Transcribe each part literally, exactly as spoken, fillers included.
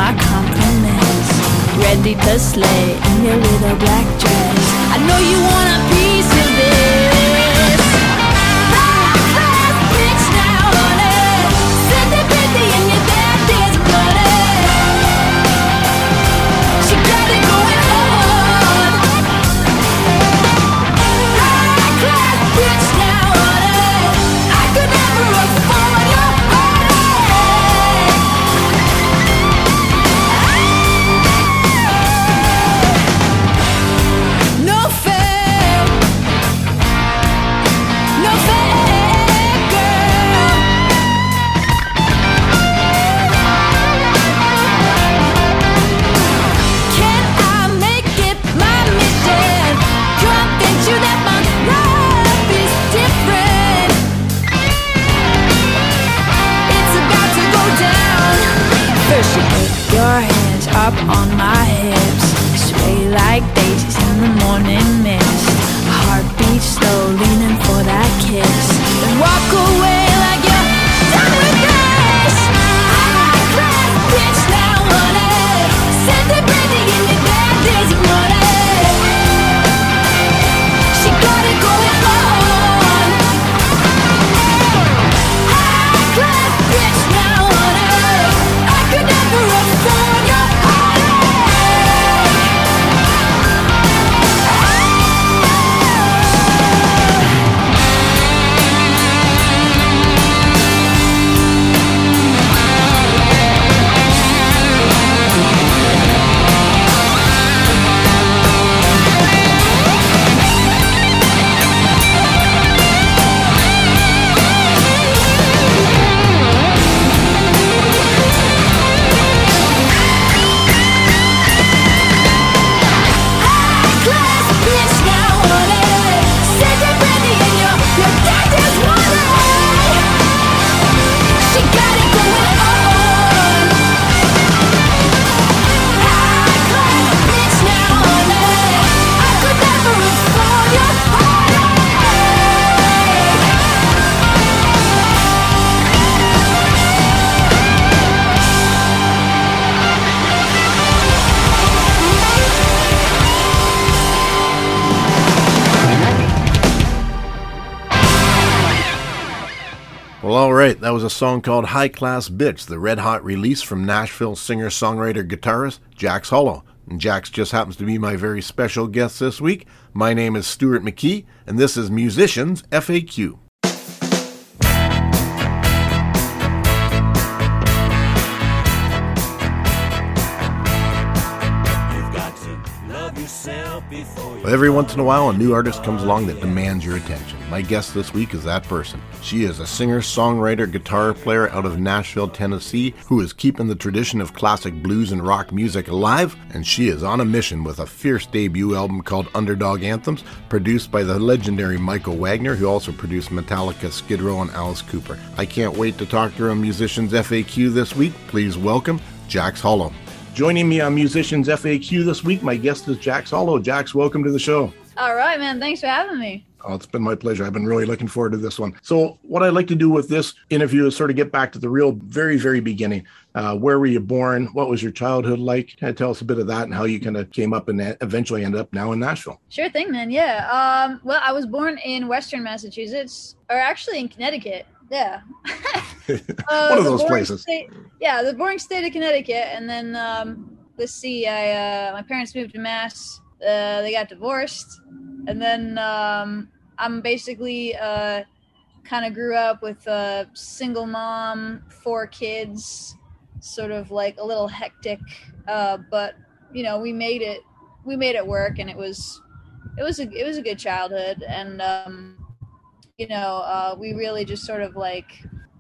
my compliments. Ready to slay in your little black dress. I know you want a piece of this. High class bitch now, honey. Cindy Pindy and your daddy's money. She got it going on. High class bitch now, honey. I could never afford your no fair, no fair girl. Can I make it my mission? Convince you that my love is different. It's about to go down. First you put your hands up on my hips, sway like daisies in the morning mist. Heartbeat slow, leaning for that kiss. Then walk away like you're done with this. High class bitch now, honey. Cindy Brandy in your daddy's money. She got it going on. High class bitch now, honey. I could never afford your heartache. Class bitch now, honey. Cindy Brandy and your, your daddy's money. She got it going on. High class bitch now, honey. I could never afford your Well, all right, that was a song called High Class Bitch, the red hot release from Nashville singer-songwriter guitarist Jax Hollow. And Jax just happens to be my very special guest this week. My name is Stuart McKee, and this is Musicians F A Q. Well, every once in a while, a new artist comes along that demands your attention. My guest this week is that person. She is a singer, songwriter, guitar player out of Nashville, Tennessee, who is keeping the tradition of classic blues and rock music alive, and she is on a mission with a fierce debut album called Underdog Anthems, produced by the legendary Michael Wagner, who also produced Metallica, Skid Row, and Alice Cooper. I can't wait to talk to her on Musicians F A Q this week. Please welcome Jax Hollow. Joining me on Musicians F A Q this week, my guest is Jax Hollow. Jax, welcome to the show. All right, man. Thanks for having me. Oh, it's been my pleasure. I've been really looking forward to this one. So what I'd like to do with this interview is sort of get back to the real, very, very beginning. Uh, where were you born? What was your childhood like? Kind of tell us a bit of that and how you kind of came up and eventually ended up now in Nashville. Sure thing, man. Yeah. Um, well, I was born in Western Massachusetts, or actually in Connecticut. Yeah. uh, One of those places. State, yeah, the boring state of Connecticut. And then, um, let's see, I uh, my parents moved to Mass. Uh, they got divorced. And then um, I'm basically uh, kind of grew up with a single mom, four kids, sort of like a little hectic. Uh, but, you know, we made it, we made it work, and it was, it was a, it was a good childhood. And, um, you know, uh, we really just sort of like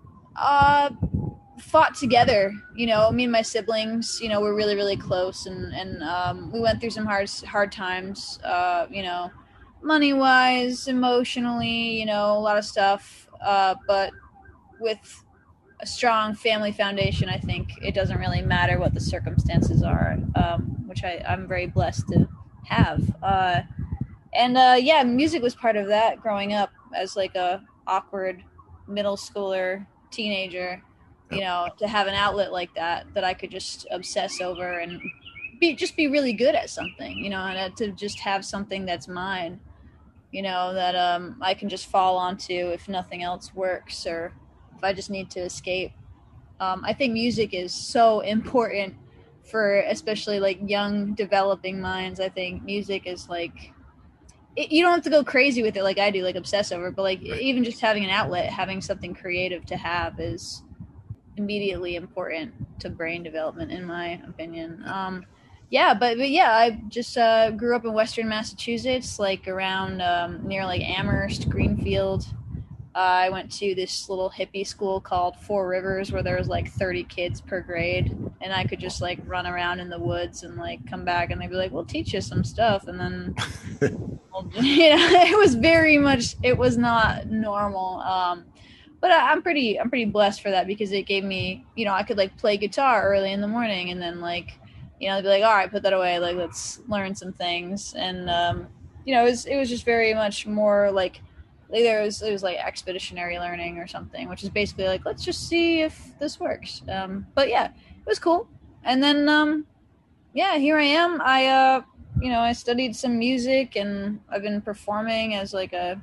uh, fought together. You know, me and my siblings, you know, we're really, really close, and, and um, we went through some hard, hard times, uh, you know, money-wise, emotionally, you know, a lot of stuff. Uh, but with a strong family foundation, I think it doesn't really matter what the circumstances are, um, which I, I'm very blessed to have. Uh, and uh, yeah, music was part of that growing up as like a awkward middle schooler, teenager. you know, to have an outlet like that that I could just obsess over and be just be really good at something, you know, and to just have something that's mine, you know, that um, I can just fall onto if nothing else works or if I just need to escape. Um, I think music is so important for especially like young developing minds. I think music is like it, you don't have to go crazy with it like I do, like obsess over, but like Right. even just having an outlet, having something creative to have is immediately important to brain development, in my opinion. Um, yeah, but, but yeah, I just uh, grew up in Western Massachusetts, like around um, near like Amherst, Greenfield. Uh, I went to this little hippie school called Four Rivers where there was like thirty kids per grade, and I could just like run around in the woods and like come back, and they'd be like, "We'll teach you some stuff," and then well, you know, it was very much it was not normal. Um, but I, I'm pretty I'm pretty blessed for that because it gave me, you know, I could like play guitar early in the morning and then like, you know, they'd be like, all right, put that away, like let's learn some things, and um, you know, it was it was just very much more like like there was it was like expeditionary learning or something, which is basically like let's just see if this works. Um, but yeah, it was cool. And then um, yeah, here I am. I uh, you know, I studied some music and I've been performing as like a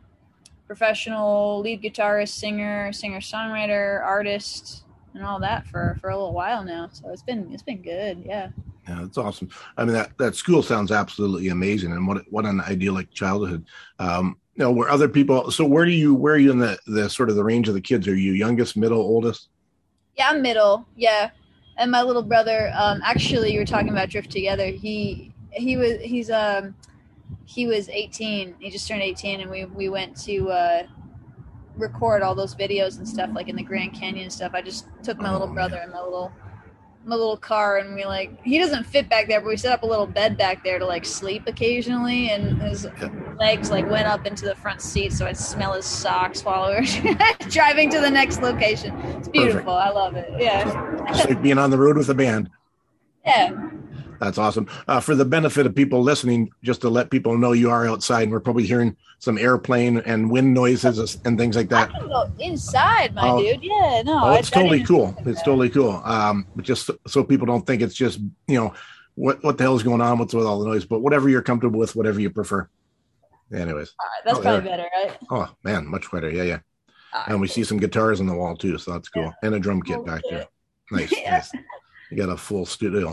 professional lead guitarist, singer, singer-songwriter, artist, and all that for for a little while now. So it's been it's been good. Yeah. Yeah, that's awesome. I mean, that, that school sounds absolutely amazing, and what what an idyllic childhood. Um, you know, where other people. So, where do you where are you in the the sort of the range of the kids? Are you youngest, middle, oldest? Yeah, I'm middle. Yeah, and my little brother. Um, actually, you were talking about Drift Together. He he was he's um he was eighteen. He just turned eighteen, and we we went to uh, record all those videos and stuff like in the Grand Canyon and stuff. I just took my Oh, little brother man. and my little my little car, and we like he doesn't fit back there, but we set up a little bed back there to like sleep occasionally, and his Yeah, legs like went up into the front seat so I'd smell his socks while we were driving to the next location. It's beautiful. perfect. I love it. Yeah. Just like being on the road with a band. Yeah. That's awesome. Uh, for the benefit of people listening, just to let people know you are outside, and we're probably hearing some airplane and wind noises and things like I that. can go inside, my Oh, dude. Yeah, no. oh, it's I, I totally didn't cool. think of It's that. totally cool. Um, but just so, so people don't think it's just, you know, what what the hell is going on? What's with all the noise? But whatever you're comfortable with, whatever you prefer. Anyways. All right, that's Oh, probably there. better, right? Oh man, much better. Yeah, yeah. All And right, we see some guitars on the wall too, so that's cool. Yeah. And a drum kit cool. back Yeah. there. Nice, Yeah. nice. You got a full studio.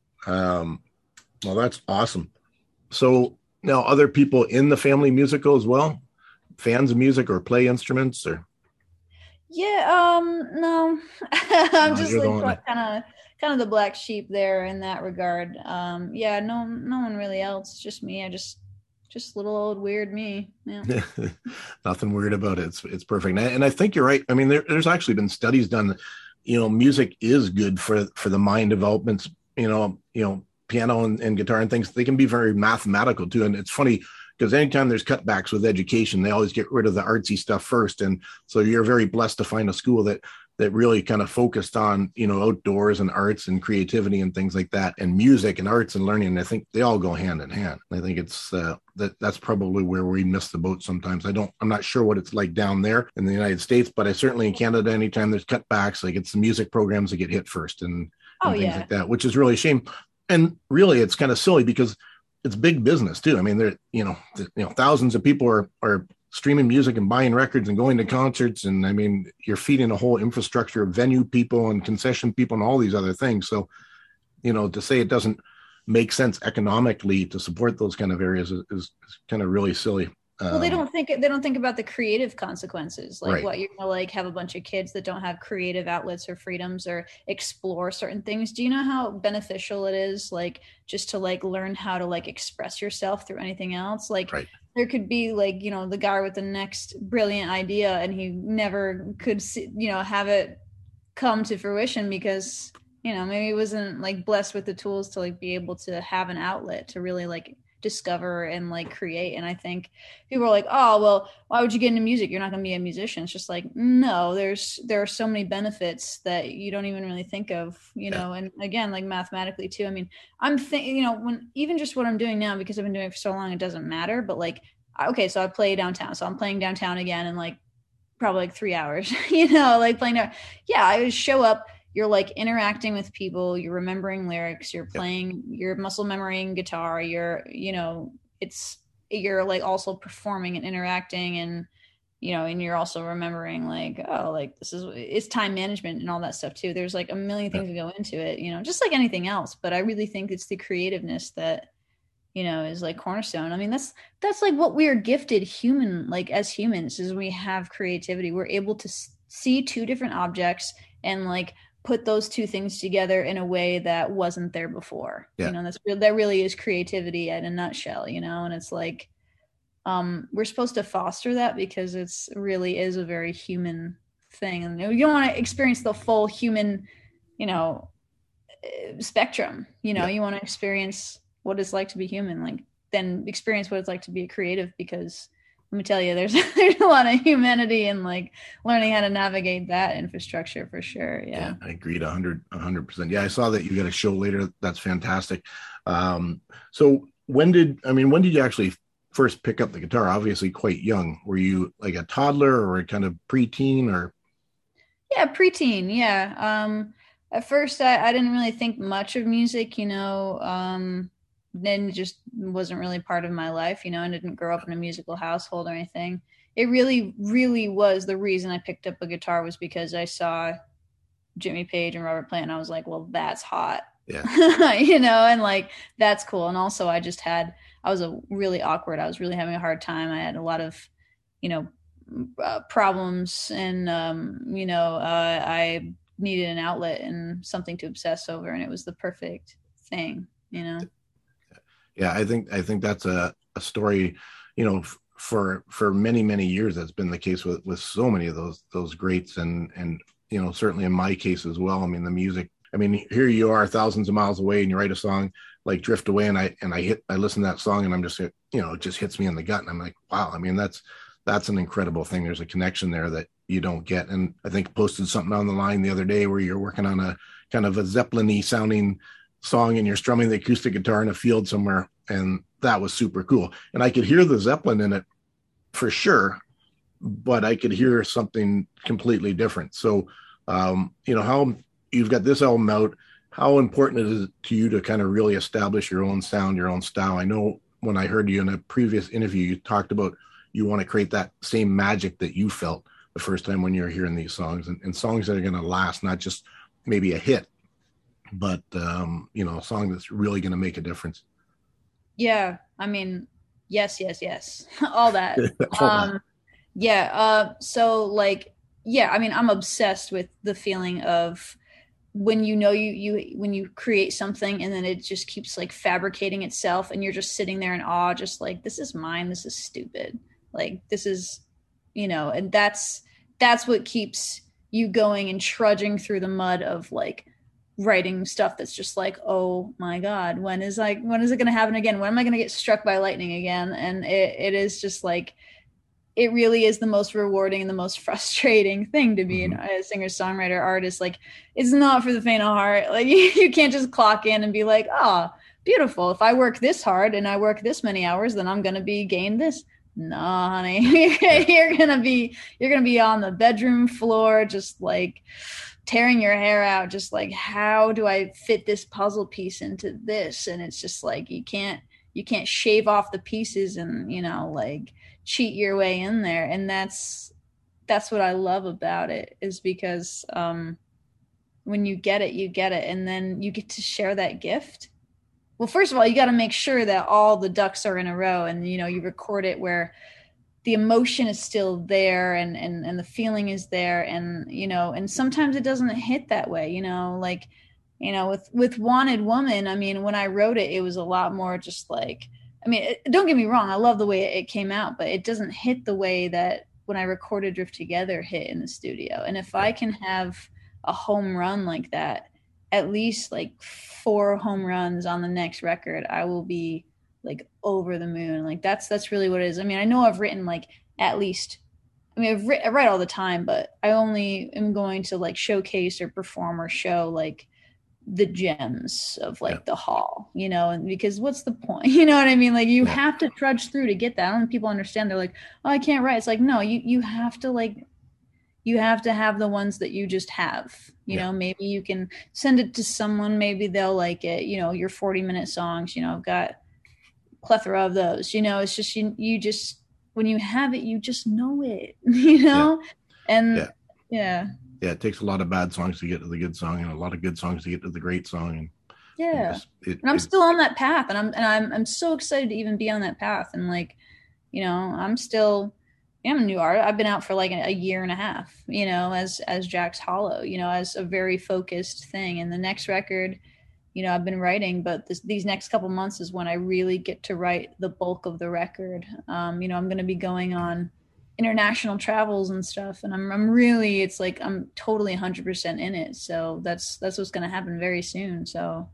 Um, well, that's awesome. So now, other people in the family musical as well, fans of music or play instruments, or Yeah, um, no, I'm no, just you're the like one. kind of kind of the black sheep there in that regard. Um, yeah, no, no one really else, just me. I just just little old weird me. Yeah. Nothing weird about it. It's it's perfect. And I, and I think you're right. I mean, there, there's actually been studies done. You know, music is good for for the mind developments. You know, you know, piano and, and guitar and things. They can be very mathematical too. And it's funny because anytime there's cutbacks with education, they always get rid of the artsy stuff first. And so you're very blessed to find a school that that really kind of focused on, you know, outdoors and arts and creativity and things like that, and music and arts and learning. And I think they all go hand in hand. I think it's uh, that that's probably where we miss the boat sometimes. I don't, I'm not sure what it's like down there in the United States, but I certainly in Canada, anytime there's cutbacks, like it's the music programs that get hit first and, Oh and things yeah. like that, which is really a shame. And really, it's kind of silly because it's big business too. I mean, there, you know, the, you know, thousands of people are are streaming music and buying records and going to concerts. And I mean, you're feeding a whole infrastructure of venue people and concession people and all these other things. So, you know, to say it doesn't make sense economically to support those kind of areas is, is kind of really silly. Well, they Um, don't think they don't think about the creative consequences, like Right. what you're gonna like have a bunch of kids that don't have creative outlets or freedoms or explore certain things. Do you know how beneficial it is, like just to like learn how to like express yourself through anything else? Like Right. there could be like, you know, the guy with the next brilliant idea and he never could see, you know, have it come to fruition because, you know, maybe he wasn't like blessed with the tools to like be able to have an outlet to really like discover and like create. And I think people are like, oh well, why would you get into music, you're not going to be a musician? It's just like, no, there's there are so many benefits that you don't even really think of, you know. And again, like mathematically too, I mean, I'm thinking, you know, when even just what I'm doing now, because I've been doing it for so long, it doesn't matter, but like okay, so I play downtown, so I'm playing downtown again, and like probably like three hours, you know, like playing. Yeah, I would show up. You're like interacting with people. You're remembering lyrics. You're playing. You're muscle memorying guitar. You're, you know, it's you're like also performing and interacting, and you know, and you're also remembering like, oh, like this is it's time management and all that stuff too. There's like a million things Yeah. that go into it, you know, just like anything else. But I really think it's the creativeness that, you know, is like cornerstone. I mean, that's that's like what we are gifted human, like as humans, is we have creativity. We're able to s- see two different objects and like put those two things together in a way that wasn't there before. You Yeah. know, that's that really is creativity in a nutshell, you know, and it's like um we're supposed to foster that because it's really is a very human thing. And you don't want to experience the full human, you know, spectrum, you know, Yeah. you want to experience what it's like to be human, like then experience what it's like to be a creative, because let me tell you, there's there's a lot of humanity and like learning how to navigate that infrastructure for sure. Yeah, Yeah. I agreed a hundred, a hundred percent. Yeah, I saw that you got a show later. That's fantastic. Um, so when did, I mean, when did you actually first pick up the guitar? Obviously quite young. Were you like a toddler or a kind of preteen or? Yeah, preteen. Yeah. Um, at first, I, I didn't really think much of music, you know. Um, then it just wasn't really part of my life, you know. I didn't grow up in a musical household or anything. It really, really was the reason I picked up a guitar was because I saw Jimmy Page and Robert Plant, and I was like, well, that's hot, Yeah. you know, and like that's cool. And also, I just had, I was a really awkward. I was really having a hard time. I had a lot of, you know, uh, problems, and um, you know, uh, I needed an outlet and something to obsess over, and it was the perfect thing, you know. Yeah, I think I think that's a, a story, you know, f- for for many many years that's been the case with with so many of those those greats, and and you know certainly in my case as well. I mean the music. I mean here you are thousands of miles away and you write a song like Drift Away, and I and I hit I listen to that song and I'm just, you know, it just hits me in the gut and I'm like, wow. I mean that's that's an incredible thing. There's a connection there that you don't get. And I think I posted something on the line the other day where you're working on a kind of a Zeppelin-y sounding song and you're strumming the acoustic guitar in a field somewhere, and that was super cool. And I could hear the Zeppelin in it for sure, but I could hear something completely different. So um you know how you've got this album out, how important is it to you to kind of really establish your own sound, your own style? I know when I heard you in a previous interview you talked about you want to create that same magic that you felt the first time when you're hearing these songs, and, and songs that are going to last, not just maybe a hit, but um, you know, a song that's really going to make a difference. Yeah, I mean, yes, yes, yes, all that. All that. Um, yeah. Uh, so like, yeah, I mean, I'm obsessed with the feeling of when you know you you when you create something and then it just keeps like fabricating itself and you're just sitting there in awe, just like this is mine, this is stupid, like this is, you know, and that's that's what keeps you going and trudging through the mud of like writing stuff that's just like, oh my god, when is like when is it going to happen again, when am I going to get struck by lightning again? And it, it is just like it really is the most rewarding and the most frustrating thing to be Mm-hmm. a singer songwriter artist. Like it's not for the faint of heart. Like you, you can't just clock in and be like, oh, beautiful, if I work this hard and I work this many hours then I'm going to be gain this. No, honey. you're going to be you're going to be on the bedroom floor just like tearing your hair out, just like how do I fit this puzzle piece into this? And it's just like you can't you can't shave off the pieces and, you know, like cheat your way in there. And that's that's what I love about it, is because um when you get it you get it, and then you get to share that gift. Well, first of all, you got to make sure that all the ducks are in a row, and you know, you record it where the emotion is still there, and and and the feeling is there, and you know, and sometimes it doesn't hit that way, you know, like, you know, with with Wanted Woman, I mean, when I wrote it it was a lot more just like, I mean, it, don't get me wrong, I love the way it came out, but it doesn't hit the way that when I recorded Drift Together hit in the studio. And if I can have a home run like that, at least like four home runs on the next record, I will be like over the moon. Like that's that's really what it is. I mean, I know I've written like at least, I mean, I've writ- I write all the time, but I only am going to like showcase or perform or show like the gems of like Yeah. the hall, you know, and because what's the point? You know what I mean? Like you Yeah. have to trudge through to get that. I don't think people understand. They're like, oh, I can't write. It's like, no, you you have to like you have to have the ones that you just have. You Yeah. know, maybe you can send it to someone, maybe they'll like it. You know, your forty minute songs, you know, I've got plethora of those. You know, it's just you you just when you have it, you just know it, you know? And Yeah. yeah. Yeah, it takes a lot of bad songs to get to the good song, and a lot of good songs to get to the great song. And Yeah. just, it, And I'm it's, still on that path, and I'm and I'm I'm so excited to even be on that path. And like, you know, I'm still I'm a new artist. I've been out for like a, a year and a half, you know, as as Jack's Hollow, you know, as a very focused thing. And the next record, you know, I've been writing, but this, these next couple months is when I really get to write the bulk of the record. Um, you know, I'm going to be going on international travels and stuff, and I'm I'm really it's like I'm totally one hundred percent in it. So that's that's what's going to happen very soon. So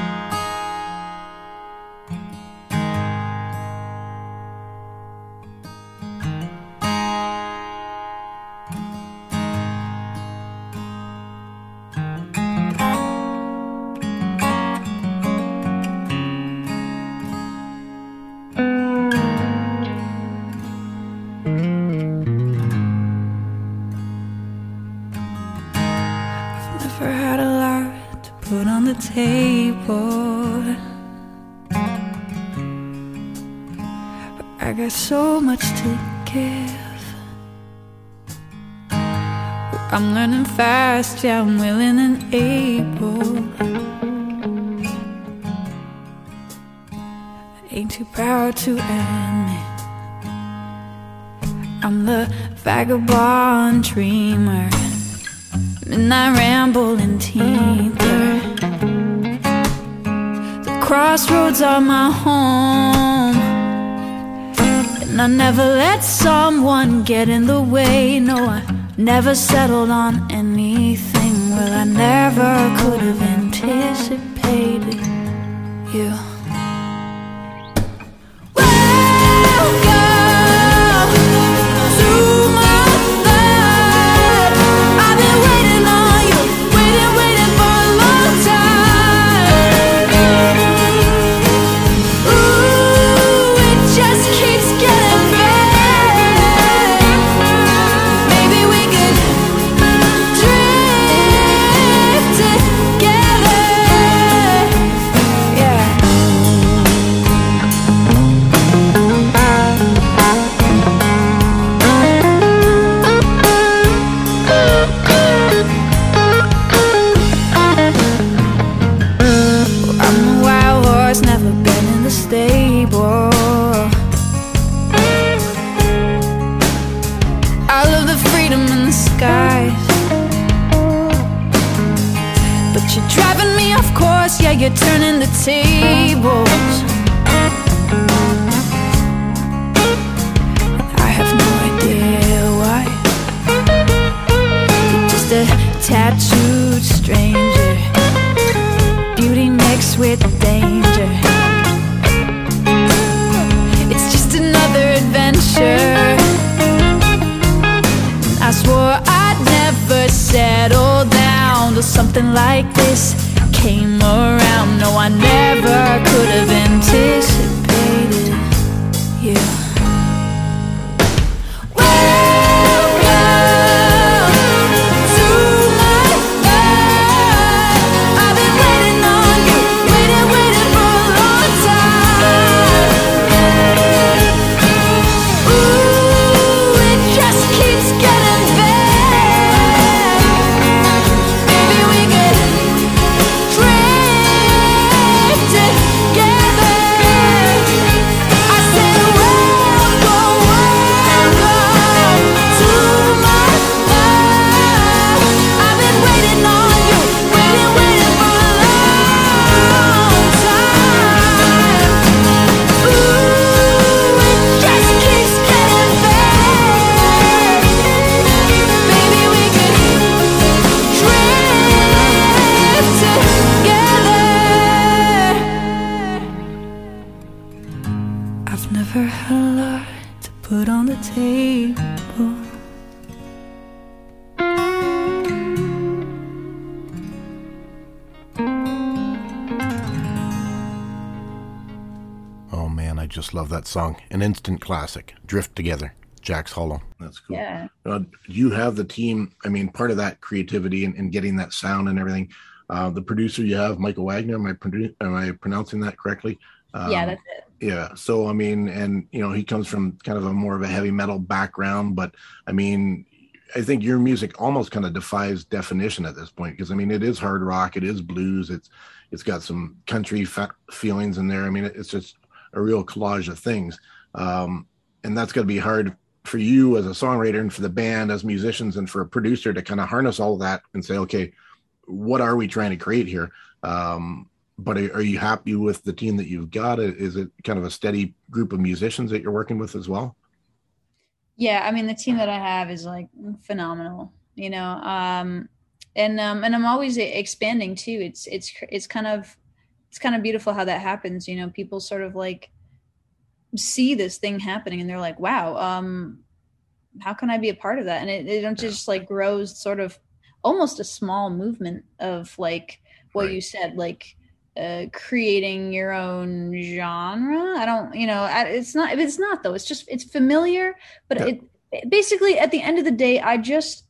never had a lot to put on the table, but I got so much to give. I'm learning fast, yeah, I'm willing and able. I ain't too proud to admit I'm the vagabond dreamer, midnight rambling teether. The crossroads are my home, and I never let someone get in the way. No, I never settled on anything. Well, I never could have anticipated you. Yeah, you're turning the tables. I have no idea why. You're just a tattooed stranger, beauty mixed with danger. It's just another adventure. I swore I'd never settle down till something like this came around. No, I never could have anticipated you. I've never had a lot to put on the table. Oh man, I just love that song. An instant classic. Drift Together. Jack's Hollow. That's cool. Yeah. Uh, you have the team. I mean, part of that creativity and, and getting that sound and everything. Uh, the producer you have, Michael Wagner. Am I produ- am I pronouncing that correctly? Um, yeah, that's it. Yeah. So I mean, and you know, he comes from kind of a more of a heavy metal background, but I mean, I think your music almost kind of defies definition at this point, because I mean, it is hard rock, it is blues, it's it's got some country fa- feelings in there. I mean, it's just a real collage of things, um, and that's got to be hard for you as a songwriter and for the band as musicians and for a producer to kind of harness all of that and say, okay, what are we trying to create here? Um, but are, are you happy with the team that you've got? Is it kind of a steady group of musicians that you're working with as well? Yeah, I mean, the team that I have is like phenomenal, you know, um, and um, and I'm always expanding too. It's it's it's kind of it's kind of beautiful how that happens. You know, people sort of like see this thing happening and they're like, wow, um, how can I be a part of that? And it, it just like grows sort of almost a small movement of like what right. you said, like uh, creating your own genre. I don't, you know, it's not, it's not though. It's just, it's familiar, but yeah. it, it basically at the end of the day, I just,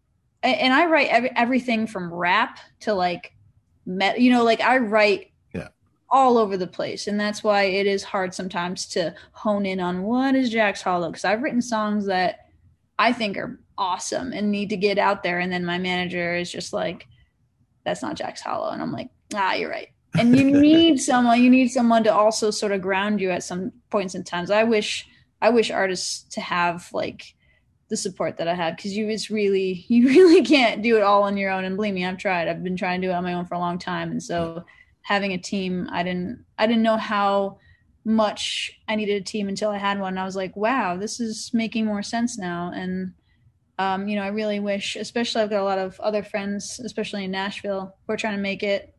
and I write every, everything from rap to like, you know, like I write yeah. all over the place. And that's why it is hard sometimes to hone in on what is Jack's Hollow. Cause I've written songs that I think are awesome and need to get out there. And then my manager is just like, that's not Jack's Hollow. And I'm like, ah, you're right. And you need someone, you need someone to also sort of ground you at some points in times. I wish, I wish artists to have like the support that I had. Cause you, it's really, you really can't do it all on your own. And believe me, I've tried, I've been trying to do it on my own for a long time. And so having a team, I didn't, I didn't know how much I needed a team until I had one. And I was like, wow, this is making more sense now. And, um, you know, I really wish, especially I've got a lot of other friends, especially in Nashville, who are trying to make it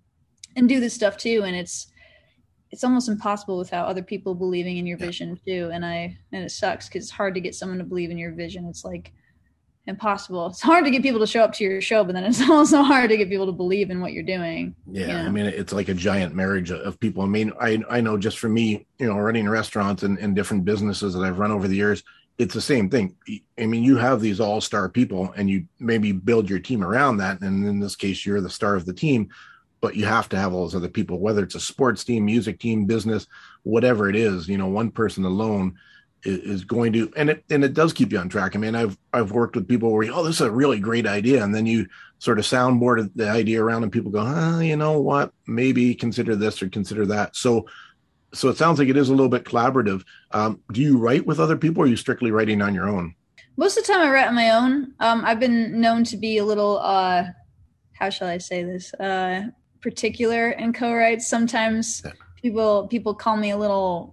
and do this stuff too. And it's, it's almost impossible without other people believing in your vision too. And I, and it sucks because it's hard to get someone to believe in your vision. It's like impossible. It's hard to get people to show up to your show, but then it's also hard to get people to believe in what you're doing. Yeah. You know? I mean, it's like a giant marriage of people. I mean, I, I know just for me, you know, running restaurants and, and different businesses that I've run over the years, it's the same thing. I mean, you have these all-star people and you maybe build your team around that. And in this case, you're the star of the team, but you have to have all those other people, whether it's a sports team, music team, business, whatever it is, you know, one person alone is, is going to, and it, and it does keep you on track. I mean, I've, I've worked with people where, oh, this is a really great idea. And then you sort of soundboard the idea around and people go, oh, you know what, maybe consider this or consider that. So, so it sounds like it is a little bit collaborative. Um, do you write with other people or are you strictly writing on your own? Most of the time I write on my own. Um, I've been known to be a little, uh, how shall I say this? Uh, particular in co-writes. Sometimes yeah. people, people call me a little,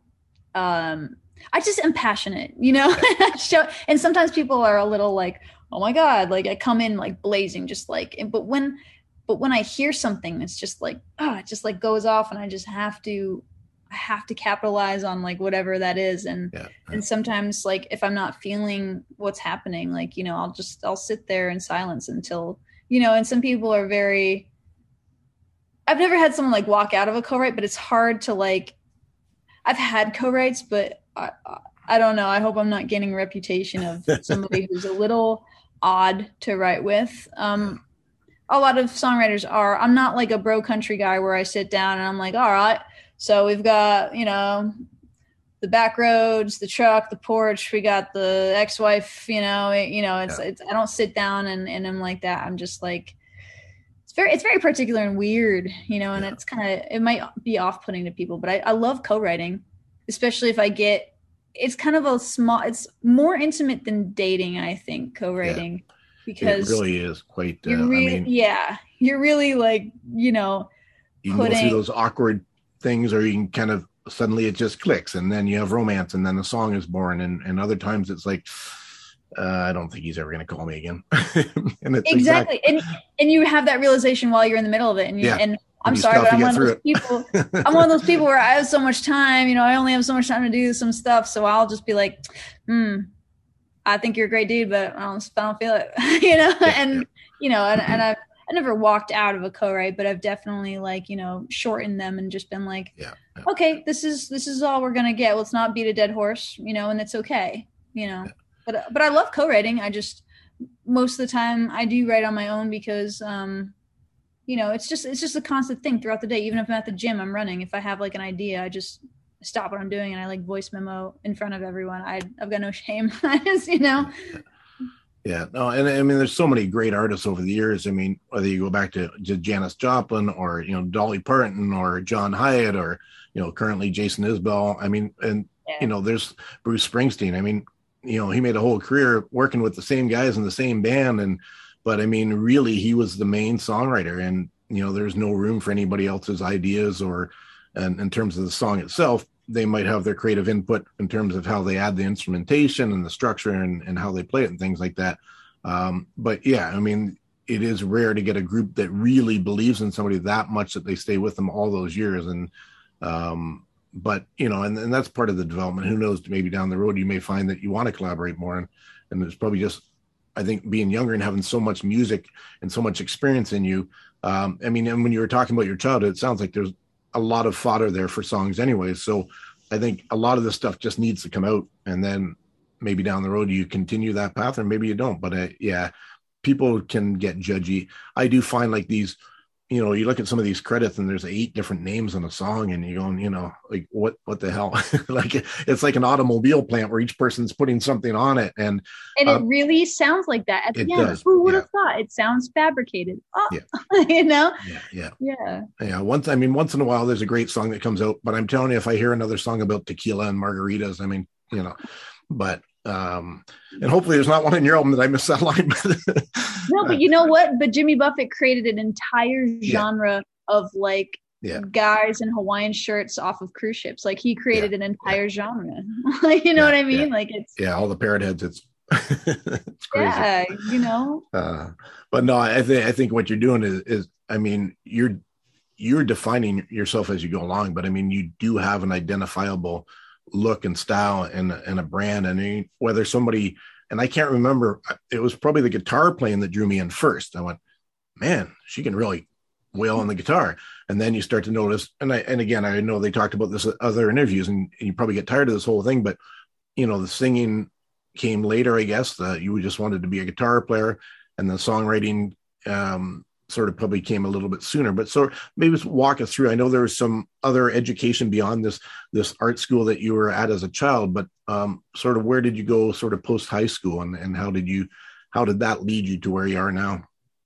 um, I just am passionate, you know, and sometimes people are a little like, oh my God, like I come in like blazing, just like, but when, but when I hear something, it's just like, oh, it just like goes off and I just have to, I have to capitalize on like whatever that is. And, yeah, yeah. and sometimes like, if I'm not feeling what's happening, like, you know, I'll just, I'll sit there in silence until, you know, and some people are very, I've never had someone like walk out of a co-write, but it's hard to like, I've had co-writes, but I, I don't know. I hope I'm not gaining a reputation of somebody who's a little odd to write with. Um, a lot of songwriters are, I'm not like a bro country guy where I sit down and I'm like, all right, so we've got, you know, the back roads, the truck, the porch, we got the ex-wife, you know, it, you know, it's, yeah. it's, I don't sit down and, and I'm like that. I'm just like, it's very, it's very particular and weird, you know, and yeah. it's kind of, it might be off-putting to people, but I, I love co-writing, especially if I get, it's kind of a small, it's more intimate than dating, I think, co-writing, yeah. because it really is quite, uh, really, I mean, yeah, you're really like, you know, you can putting, go through those awkward things, or you can kind of suddenly it just clicks and then you have romance and then the song is born. And, and other times it's like, uh, I don't think he's ever going to call me again. and it's exactly. exactly. And, and you have that realization while you're in the middle of it. And, you, yeah. and I'm and sorry, but I'm one of those it. people, I'm one of those people where I have so much time, you know, I only have so much time to do some stuff. So I'll just be like, hmm, I think you're a great dude, but I don't, I don't feel it, you know? Yeah, and, yeah. you know, and, and I've, I never walked out of a co-write, but I've definitely like, you know, shortened them and just been like, yeah, yeah. okay, this is, this is all we're going to get. Let's not beat a dead horse, you know, and it's okay. you know. But but I love co-writing. I just most of the time I do write on my own because um you know, it's just it's just a constant thing throughout the day. Even if I'm at the gym, I'm running. If I have like an idea, I just stop what I'm doing and I like voice memo in front of everyone. I I've got no shame. I just, you know. Yeah, no, and I mean, there's so many great artists over the years. I mean, whether you go back to, to Janis Joplin or, you know, Dolly Parton or John Hyatt or, you know, currently Jason Isbell. I mean, and, yeah. you know, there's Bruce Springsteen. I mean, you know, he made a whole career working with the same guys in the same band. And, but I mean, really, he was the main songwriter, and, you know, there's no room for anybody else's ideas or, and in terms of the song itself. They might have their creative input in terms of how they add the instrumentation and the structure and, and how they play it and things like that. Um, but yeah, I mean, it is rare to get a group that really believes in somebody that much that they stay with them all those years. And, um, but you know, and, and that's part of the development. Who knows, maybe down the road, you may find that you want to collaborate more. And, and it's probably just, I think being younger and having so much music and so much experience in you. Um, I mean, and when you were talking about your childhood, it sounds like there's a lot of fodder there for songs anyway. So I think a lot of this stuff just needs to come out, and then maybe down the road you continue that path, or maybe you don't. But uh, yeah, people can get judgy. I do find like these, you know, you look at some of these credits and there's eight different names on a song, and you're going, you know, like what, what the hell? Like it's like an automobile plant where each person's putting something on it. And, and um, it really sounds like that at the end. Does. Who would yeah. have thought? It sounds fabricated. Oh, yeah. you know? Yeah. Yeah. Yeah. Yeah. Once, I mean, once in a while there's a great song that comes out, but I'm telling you, if I hear another song about tequila and margaritas, I mean, you know, but, um, and hopefully there's not one in your album that I missed that line. No, but you know what? But Jimmy Buffett created an entire genre yeah. of like yeah. guys in Hawaiian shirts off of cruise ships. Like he created yeah. an entire yeah. genre. Like, you know yeah. what I mean? Yeah. Like it's yeah, all the parrot heads. It's it's crazy. Yeah, you know. Uh, but no, I think I think what you're doing is is I mean you're you're defining yourself as you go along. But I mean you do have an identifiable look and style and and a brand. And I mean, whether somebody and I can't remember, it was probably the guitar playing that drew me in first. I went, man, she can really wail on the guitar. And then you start to notice, and I, and again, I know they talked about this at other interviews, and, and you probably get tired of this whole thing, but you know, the singing came later, I guess. That you just wanted to be a guitar player, and the songwriting um, sort of probably came a little bit sooner. But so maybe walk us through. I know there was some other education beyond this this art school that you were at as a child, but um, sort of where did you go, sort of post high school, and and how did you how did that lead you to where you are now?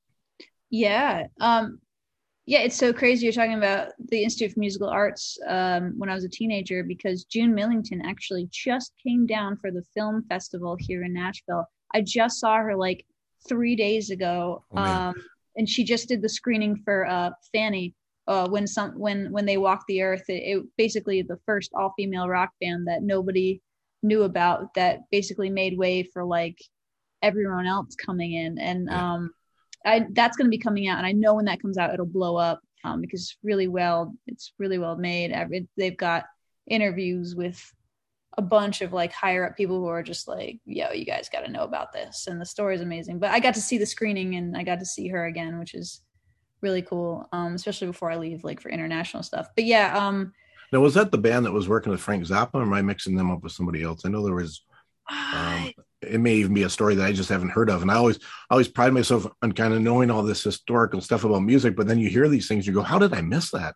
Yeah. Um, yeah, it's so crazy you're talking about the Institute for Musical Arts um, when I was a teenager, because June Millington actually just came down for the film festival here in Nashville. I just saw her like three days ago. Oh, um, and she just did the screening for uh, Fanny uh, when some when when they walked the earth. It, it basically the first all-female rock band that nobody knew about, that basically made way for like everyone else coming in. And yeah. um I, that's going to be coming out, and I know when that comes out, it'll blow up um, because it's really well, it's really well made. Every, they've got interviews with a bunch of like higher up people who are just like, yo, you guys got to know about this. And the story is amazing. But I got to see the screening, and I got to see her again, which is really cool, um, especially before I leave, like for international stuff. But yeah. Um, now, was that the band that was working with Frank Zappa, or am I mixing them up with somebody else? I know there was... Um, it may even be a story that I just haven't heard of. And I always, I always pride myself on kind of knowing all this historical stuff about music, but then you hear these things, you go, how did I miss that?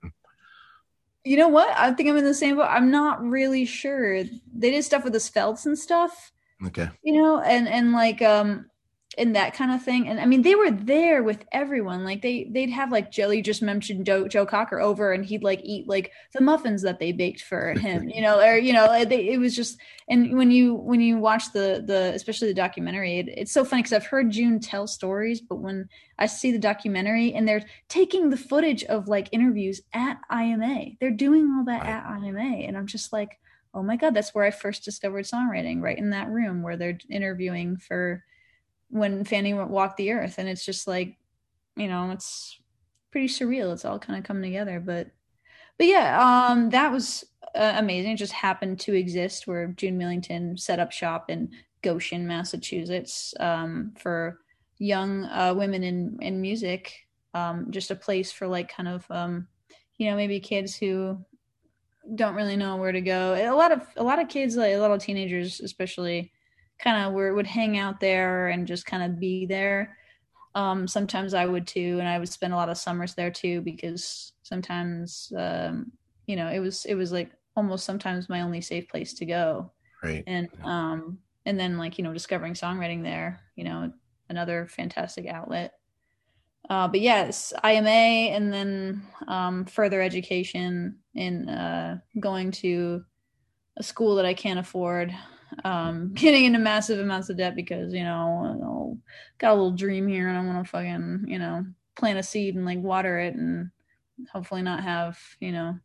You know what? I think I'm in the same boat. I'm not really sure. They did stuff with the Svelts and stuff. Okay. You know, and, and like, um, and that kind of thing. And I mean, they were there with everyone. Like they, they'd have like Jelly just mentioned Joe, Joe Cocker over, and he'd like eat like the muffins that they baked for him, you know, or, you know, they, it was just, and when you, when you watch the, the, especially the documentary, it, it's so funny because I've heard June tell stories, but when I see the documentary and they're taking the footage of like interviews at I M A, they're doing all that right. at I M A. And I'm just like, oh my God, that's where I first discovered songwriting, right in that room where they're interviewing for when Fanny walked the earth. And it's just like, you know, it's pretty surreal. It's all kind of coming together, but, but yeah, um, that was uh, amazing. It just happened to exist where June Millington set up shop in Goshen, Massachusetts, um, for young uh, women in, in music. Um, just a place for like kind of, um, you know, maybe kids who don't really know where to go. A lot of, a lot of kids, like a lot of teenagers, especially, kind of were would hang out there and just kind of be there. Um, sometimes I would too, and I would spend a lot of summers there too because sometimes, um, you know, it was it was like almost sometimes my only safe place to go. Right. And um, and then like you know, discovering songwriting there, you know, another fantastic outlet. Uh, but yes, I M A, and then um, further education in uh, going to a school that I can't afford, um, getting into massive amounts of debt because, you know, got a little dream here and I want to fucking, you know, plant a seed and like water it and hopefully not have, you know,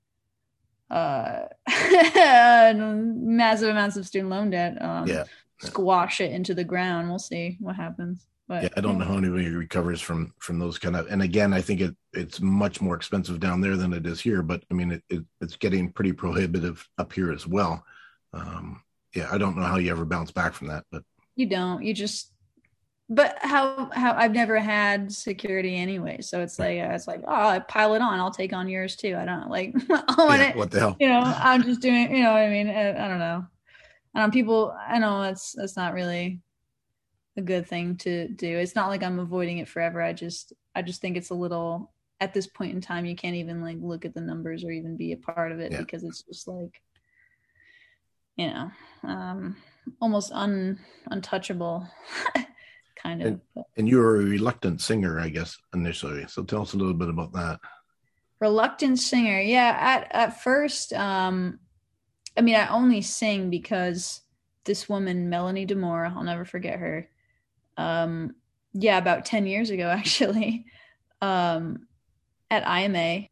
uh, massive amounts of student loan debt, um, Yeah. squash it into the ground. We'll see what happens. But yeah, I don't know how anybody recovers from from those kind of. And again, I think it it's much more expensive down there than it is here. But I mean, it, it it's getting pretty prohibitive up here as well. Um, yeah, I don't know how you ever bounce back from that, but you don't. You just. But how how I've never had security anyway, so it's like it's like oh, I pile it on. I'll take on yours too. I don't like. I want yeah, it. what the hell? You know, I'm just doing. You know what I mean? I, I don't know. I don't. People. I know that's that's not really a good thing to do. It's not like I'm avoiding it forever. I just I just think it's a little at this point in time you can't even like look at the numbers or even be a part of it yeah. because it's just like you know um almost un untouchable kind of. And, and you were a reluctant singer, I guess, initially. So tell us a little bit about that. Reluctant singer. Yeah, at at first um I mean I only sing because this woman Melanie Demore, I'll never forget her. Um, yeah, about ten years ago, actually, um, at I M A,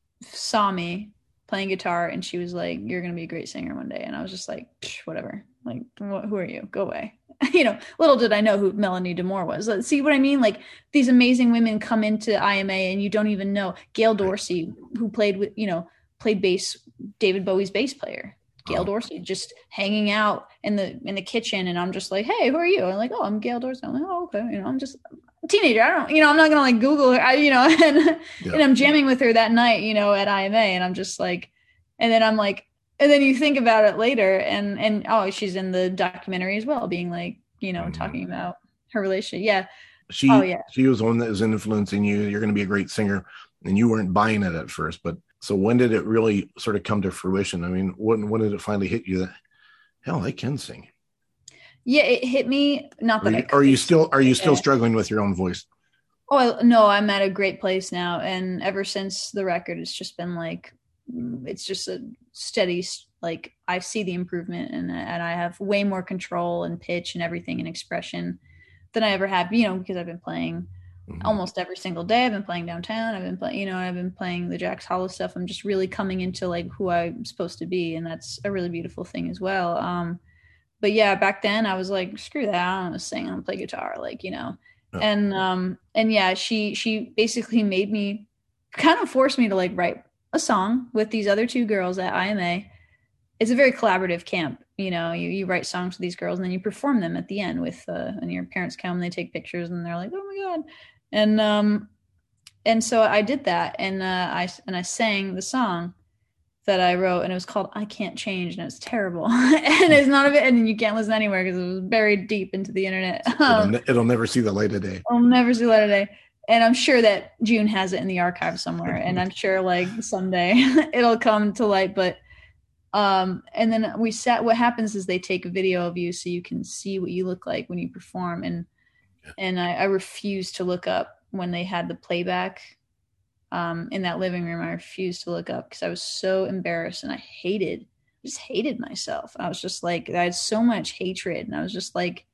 saw me playing guitar, and she was like, "You're gonna be a great singer one day." And I was just like, "Whatever. Like, wh- who are you? Go away." You know, little did I know who Melanie Demore was. See what I mean? Like these amazing women come into I M A, and you don't even know. Gail Dorsey, who played with, you know, played bass, David Bowie's bass player. Gail oh. Dorsey just hanging out in the in the kitchen, and I'm just like, hey, who are you? And like, oh, I'm Gail Dorsey. I'm like, oh, okay, you know, I'm just a teenager. I don't, you know, I'm not gonna like Google her, I, you know, and yeah. and I'm jamming with her that night, you know, at I M A, and I'm just like, and then I'm like, and then you think about it later, and and oh, she's in the documentary as well, being like, you know, mm-hmm. talking about her relationship. Yeah, she, oh yeah, she was the one that was influencing you. You're gonna be a great singer, and you weren't buying it at first, but. So when did it really sort of come to fruition? I mean, when when did it finally hit you that, hell, I can sing? Yeah, it hit me. Not that are you, I could are you still are you still yeah. struggling with your own voice? Oh no, I'm at a great place now, and ever since the record, it's just been like, it's just a steady. Like I see the improvement, and and I have way more control and pitch and everything and expression than I ever have. You know, because I've been playing. Mm-hmm. Almost every single day. I've been playing downtown. I've been playing, you know, I've been playing the Jack's Hollow stuff. I'm just really coming into like who I'm supposed to be. And that's a really beautiful thing as well. Um, but yeah, back then I was like, screw that. I don't want to sing. I don't play guitar. Like, you know, oh. and, um, and yeah, she, she basically made me kind of forced me to like write a song with these other two girls at I M A. It's a very collaborative camp. You know, you, you write songs with these girls and then you perform them at the end with, uh, and your parents come, they take pictures and they're like, oh my God. And, um, and so I did that and, uh, I, and I sang the song that I wrote and it was called I Can't Change and it was terrible. And it's not of it. And you can't listen anywhere because it was buried deep into the internet. Um, it'll, it'll never see the light of day. I'll never see the light of day. And I'm sure that June has it in the archive somewhere. And I'm sure like someday it'll come to light, but, um, and then we sat, what happens is they take a video of you so you can see what you look like when you perform. And, And I, I refused to look up when they had the playback um, in that living room. I refused to look up because I was so embarrassed and I hated, just hated myself. I was just like, I had so much hatred. And I was just like,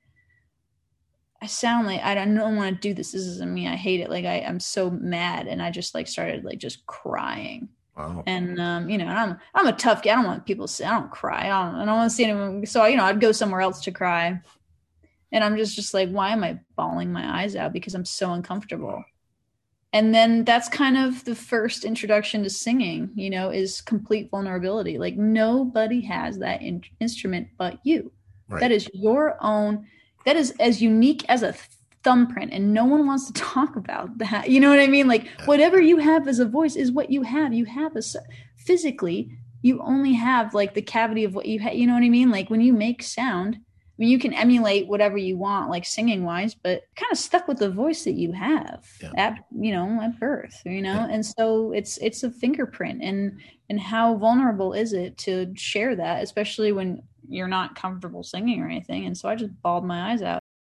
I sound like, I don't, don't want to do this. This isn't me. I hate it. Like I, I'm so mad. And I just like started like just crying. Wow. And, um, you know, I'm, I'm a tough guy. I don't want people to say, I don't cry. I don't, I don't want to see anyone. So, you know, I'd go somewhere else to cry. And I'm just, just like, why am I bawling my eyes out? Because I'm so uncomfortable. And then that's kind of the first introduction to singing, you know, is complete vulnerability. Like nobody has that in- instrument but you. Right. That is your own, that is as unique as a thumbprint. And no one wants to talk about that. You know what I mean? Like whatever you have as a voice is what you have. You have a, physically, you only have like the cavity of what you have. You know what I mean? Like when you make sound, mean, you can emulate whatever you want, like singing wise, but kind of stuck with the voice that you have yeah. at, you know, at birth, you know? Yeah. And so it's, it's a fingerprint, and, and how vulnerable is it to share that, especially when you're not comfortable singing or anything. And so I just bawled my eyes out.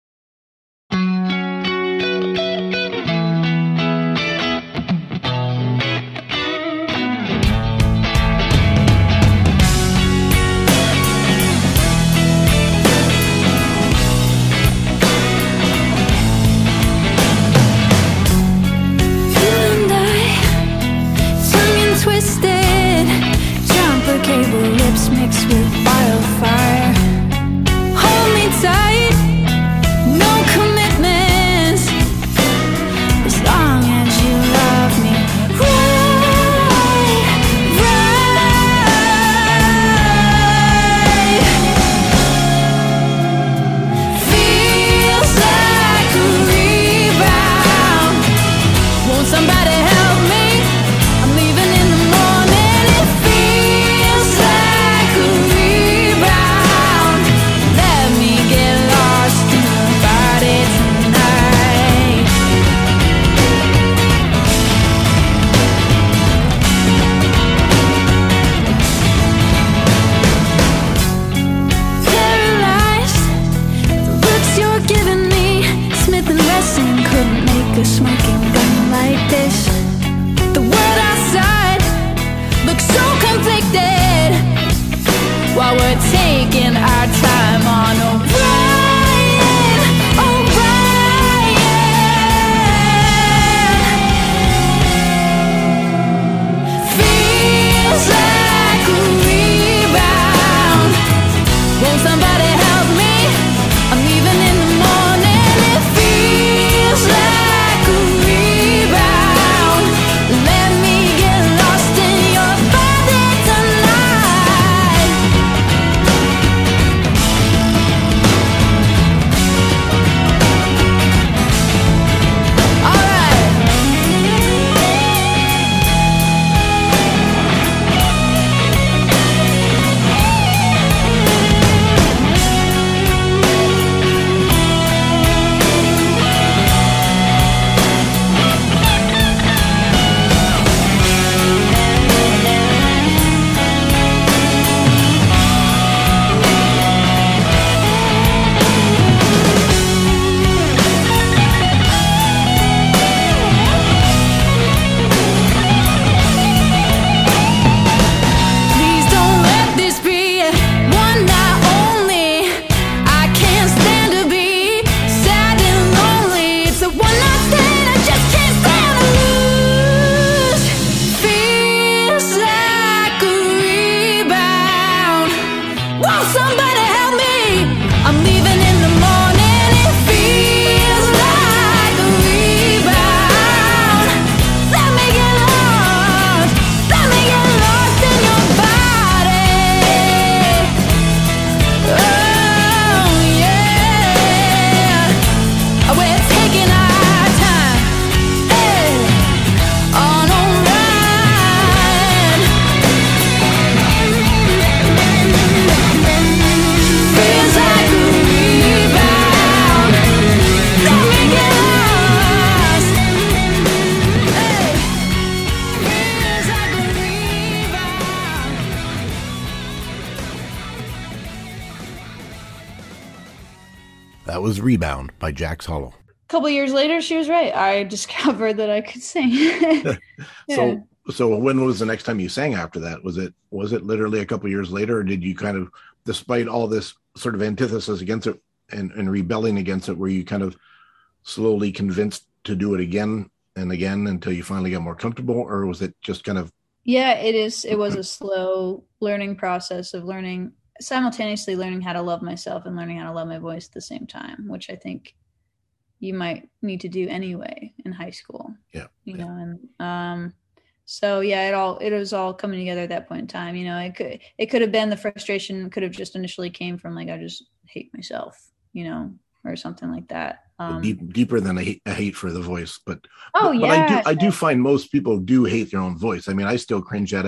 That was Rebound by Jax Hollow. A couple years later, she was right. I discovered that I could sing. yeah. So, so when was the next time you sang after that? Was it was it literally a couple years later, or did you kind of, despite all this sort of antithesis against it and, and rebelling against it, were you kind of slowly convinced to do it again and again until you finally got more comfortable, or was it just kind of? Yeah, it is. It was a slow learning process of learning, simultaneously learning how to love myself and learning how to love my voice at the same time, which I think you might need to do anyway in high school. Yeah. You yeah. know, and um, so yeah, it all, it was all coming together at that point in time. You know, it could, it could have been the frustration could have just initially came from like, I just hate myself, you know, or something like that. Um, Deep, deeper than a hate, a hate for the voice, but oh but, yeah, but I do I do find most people do hate their own voice. I mean, I still cringe at it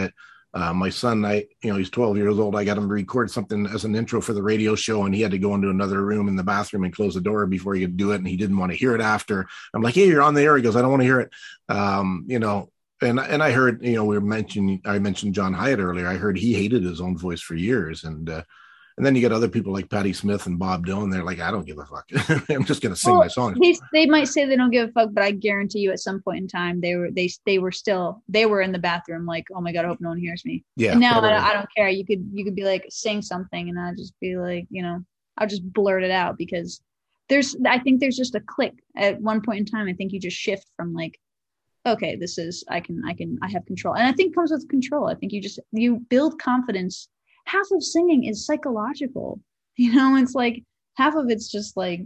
Uh, my son, I, you know, he's twelve years old. I got him to record something as an intro for the radio show, and he had to go into another room in the bathroom and close the door before he could do it. And he didn't want to hear it after. I'm like, hey, you're on the air. He goes, I don't want to hear it. Um, you know, and, and I heard, you know, we were mentioning, I mentioned John Hyatt earlier. I heard he hated his own voice for years. And, uh, and then you get other people like Patti Smith and Bob Dylan. They're like, I don't give a fuck. I'm just going to sing well, my songs. They, they might say they don't give a fuck, but I guarantee you at some point in time, they were, they, they were still, they were in the bathroom. Like, oh my God, I hope no one hears me. Yeah. And now I, I don't care. You could, you could be like, sing something. And I'd just be like, you know, I'll just blurt it out because there's, I think there's just a click at one point in time. I think you just shift from like, okay, this is, I can, I can, I have control. And I think it comes with control. I think you just, you build confidence. Half of singing is psychological. You know, it's like half of it's just like,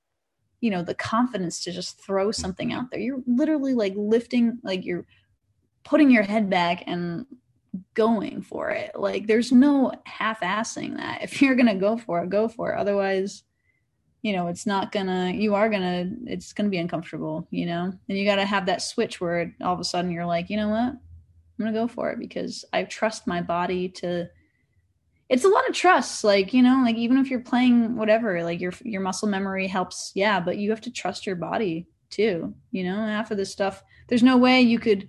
you know, the confidence to just throw something out there. You're literally like lifting, like you're putting your head back and going for it. Like there's no half-assing that. If you're going to go for it, go for it. Otherwise, you know, it's not gonna, you are gonna, it's gonna be uncomfortable, you know, and you got to have that switch where all of a sudden you're like, you know what, I'm going to go for it because I trust my body to, it's a lot of trust. Like, you know, like even if you're playing whatever, like your, your muscle memory helps. Yeah. But you have to trust your body too. You know, half of this stuff, there's no way you could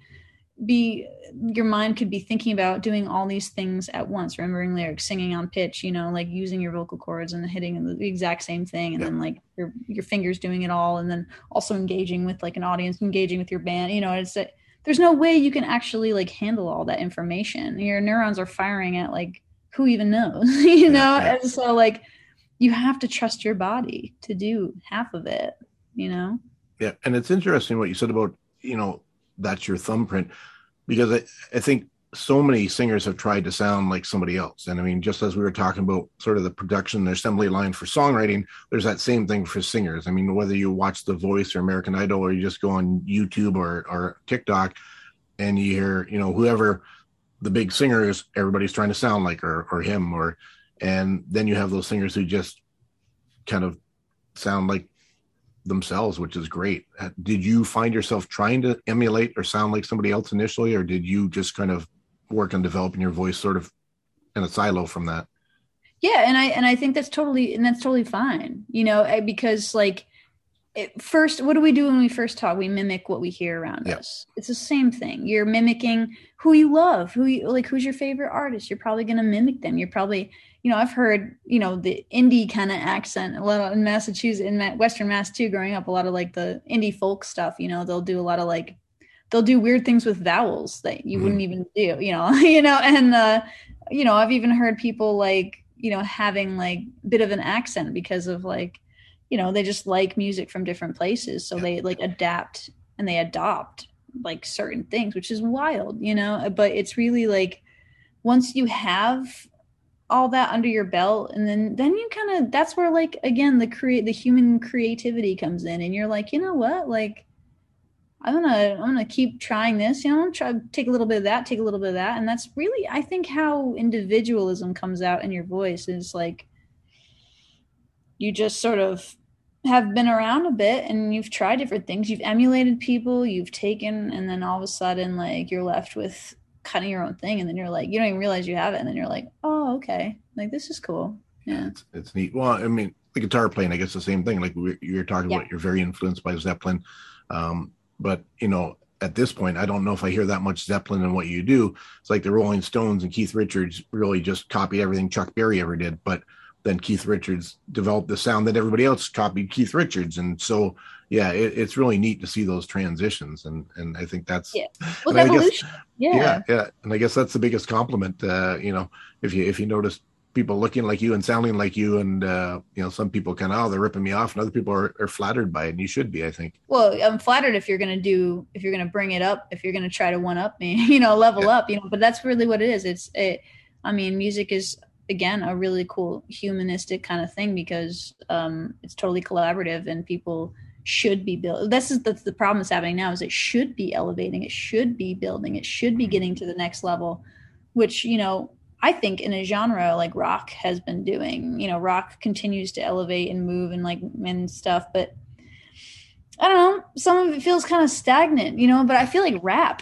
be, your mind could be thinking about doing all these things at once, remembering lyrics, singing on pitch, you know, like using your vocal cords and hitting the exact same thing. And yeah. then like your, your fingers doing it all. And then also engaging with like an audience, engaging with your band, you know, it's a, there's no way you can actually like handle all that information. Your neurons are firing at like, who even knows, you know? Yeah, yeah. And so like, you have to trust your body to do half of it, you know? Yeah. And it's interesting what you said about, you know, that's your thumbprint, because I, I think so many singers have tried to sound like somebody else. And I mean, just as we were talking about sort of the production, the assembly line for songwriting, there's that same thing for singers. I mean, whether you watch The Voice or American Idol, or you just go on YouTube or, or TikTok and you hear, you know, whoever the big singers, everybody's trying to sound like her or him, or, and then you have those singers who just kind of sound like themselves, which is great. Did you find yourself trying to emulate or sound like somebody else initially, or did you just kind of work on developing your voice sort of in a silo from that? Yeah. And I, and I think that's totally, and that's totally fine, you know, because like, It, first, what do we do when we first talk? We mimic what we hear around yep. us. It's the same thing. You're mimicking who you love, who you like, who's your favorite artist. You're probably going to mimic them. You're probably, you know, I've heard, you know, the indie kind of accent a lot in Massachusetts, in Western Mass too, growing up, a lot of like the indie folk stuff, you know, they'll do a lot of like, they'll do weird things with vowels that you mm-hmm. wouldn't even do, you know, you know, and, uh, you know, I've even heard people like, you know, having like a bit of an accent because of like, you know, they just like music from different places. So they like adapt and they adopt like certain things, which is wild, you know, but it's really like, once you have all that under your belt, and then, then you kind of, that's where like, again, the create, the human creativity comes in, and you're like, you know what, like, I'm going to, I'm going to keep trying this, you know, try to take a little bit of that, take a little bit of that. And that's really, I think, how individualism comes out in your voice is like, you just sort of have been around a bit and you've tried different things. You've emulated people, you've taken, and then all of a sudden, like, you're left with kind of your own thing. And then you're like, you don't even realize you have it. And then you're like, oh, okay. Like, this is cool. Yeah. It's, it's neat. Well, I mean, the guitar playing, I guess the same thing. Like we, you're talking yeah. about, you're very influenced by Zeppelin. Um, but, you know, at this point, I don't know if I hear that much Zeppelin in what you do. It's like the Rolling Stones and Keith Richards really just copied everything Chuck Berry ever did. But then Keith Richards developed the sound that everybody else copied Keith Richards. And so, yeah, it, it's really neat to see those transitions. And, and I think that's, yeah. Well, evolution. Guess, yeah. yeah. Yeah. And I guess that's the biggest compliment, uh, you know, if you, if you notice people looking like you and sounding like you, and, uh, you know, some people kind of, oh, they're ripping me off, and other people are, are flattered by it. And you should be, I think. Well, I'm flattered if you're going to do, if you're going to bring it up, if you're going to try to one up me, you know, level yeah. up, you know, but that's really what it is. It's, it, I mean, music is, again, a really cool humanistic kind of thing, because um, it's totally collaborative, and people should be built. This is the, the problem that's happening now, is it should be elevating. It should be building. It should be getting to the next level, which, you know, I think in a genre like rock has been doing. You know, rock continues to elevate and move and like and stuff, but I don't know, some of it feels kind of stagnant, you know, but I feel like rap